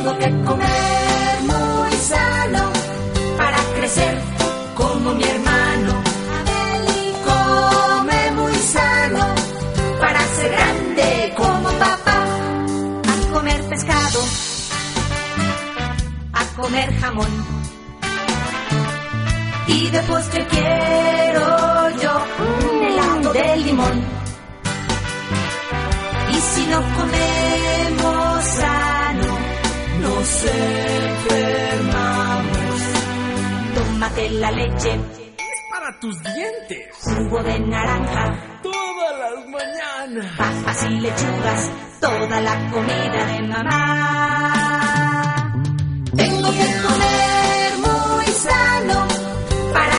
Tengo que comer muy sano para crecer como mi hermano. Abel come muy sano para ser grande como papá. A comer pescado, a comer jamón, y de postre quiero yo un helado de limón. Y si no comemos sano, nos enfermamos. Tómate la leche, es para tus dientes. Jugo de naranja, Todas las mañanas. papas y lechugas, toda la comida de mamá. Tengo que comer muy sano para